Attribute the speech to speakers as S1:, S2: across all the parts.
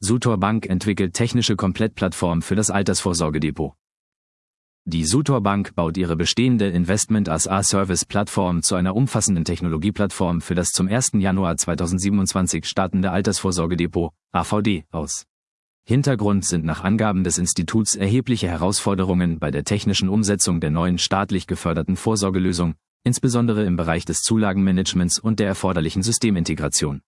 S1: Sutor Bank entwickelt technische Komplettplattform für das Altersvorsorgedepot. Die Sutor Bank baut ihre bestehende Investment-as-a-Service-Plattform zu einer umfassenden Technologieplattform für das zum 1. Januar 2027 startende Altersvorsorgedepot, AVD, aus. Hintergrund sind nach Angaben des Instituts erhebliche Herausforderungen bei der technischen Umsetzung der neuen staatlich geförderten Vorsorgelösung, insbesondere im Bereich des Zulagenmanagements und der erforderlichen Systemintegration.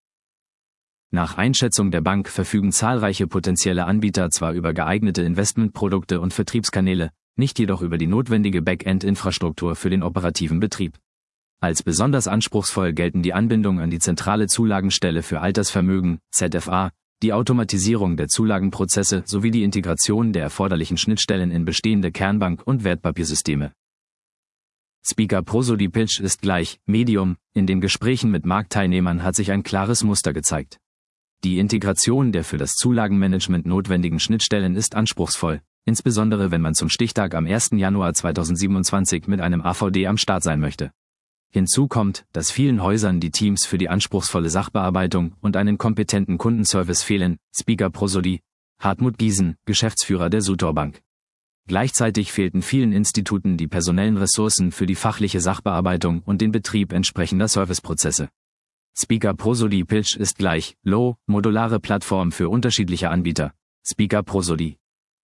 S1: Nach Einschätzung der Bank verfügen zahlreiche potenzielle Anbieter zwar über geeignete Investmentprodukte und Vertriebskanäle, nicht jedoch über die notwendige Backend-Infrastruktur für den operativen Betrieb. Als besonders anspruchsvoll gelten die Anbindung an die zentrale Zulagenstelle für Altersvermögen, ZFA, die Automatisierung der Zulagenprozesse sowie die Integration der erforderlichen Schnittstellen in bestehende Kernbank- und Wertpapiersysteme. Speaker Prosody Pitch ist gleich Medium. In den Gesprächen mit Marktteilnehmern hat sich ein klares Muster gezeigt. Die Integration der für das Zulagenmanagement notwendigen Schnittstellen ist anspruchsvoll, insbesondere wenn man zum Stichtag am 1. Januar 2027 mit einem AVD am Start sein möchte. Hinzu kommt, dass vielen Häusern die Teams für die anspruchsvolle Sachbearbeitung und einen kompetenten Kundenservice fehlen. Speaker Prosody, Hartmut Giesen, Geschäftsführer der Sutor Bank. Gleichzeitig fehlten vielen Instituten die personellen Ressourcen für die fachliche Sachbearbeitung und den Betrieb entsprechender Serviceprozesse. Speaker Prosody Pitch ist gleich Low, modulare Plattform für unterschiedliche Anbieter. Speaker Prosody.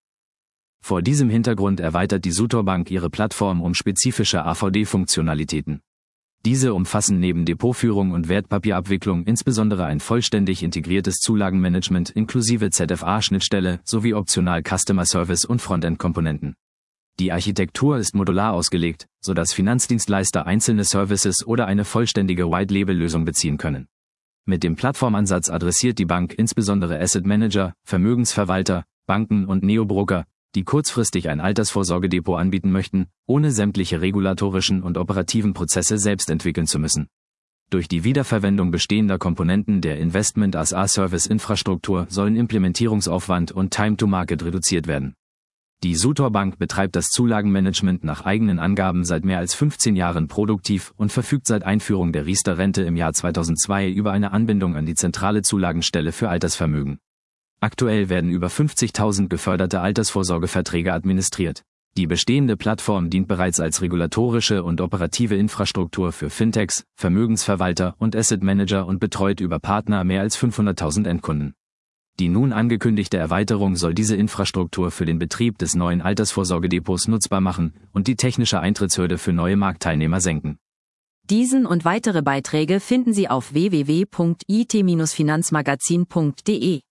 S1: Vor diesem Hintergrund erweitert die Sutor Bank ihre Plattform um spezifische AVD-Funktionalitäten. Diese umfassen neben Depotführung und Wertpapierabwicklung insbesondere ein vollständig integriertes Zulagenmanagement inklusive ZFA-Schnittstelle sowie optional Customer Service und Frontend-Komponenten. Die Architektur ist modular ausgelegt, sodass Finanzdienstleister einzelne Services oder eine vollständige White-Label-Lösung beziehen können. Mit dem Plattformansatz adressiert die Bank insbesondere Asset Manager, Vermögensverwalter, Banken und Neobroker, die kurzfristig ein Altersvorsorgedepot anbieten möchten, ohne sämtliche regulatorischen und operativen Prozesse selbst entwickeln zu müssen. Durch die Wiederverwendung bestehender Komponenten der Investment-as-a-Service-Infrastruktur sollen Implementierungsaufwand und Time-to-Market reduziert werden. Die Sutor Bank betreibt das Zulagenmanagement nach eigenen Angaben seit mehr als 15 Jahren produktiv und verfügt seit Einführung der Riester-Rente im Jahr 2002 über eine Anbindung an die zentrale Zulagenstelle für Altersvermögen. Aktuell werden über 50.000 geförderte Altersvorsorgeverträge administriert. Die bestehende Plattform dient bereits als regulatorische und operative Infrastruktur für Fintechs, Vermögensverwalter und Asset Manager und betreut über Partner mehr als 500.000 Endkunden. Die nun angekündigte Erweiterung soll diese Infrastruktur für den Betrieb des neuen Altersvorsorgedepots nutzbar machen und die technische Eintrittshürde für neue Marktteilnehmer senken.
S2: Diesen und weitere Beiträge finden Sie auf www.it-finanzmagazin.de.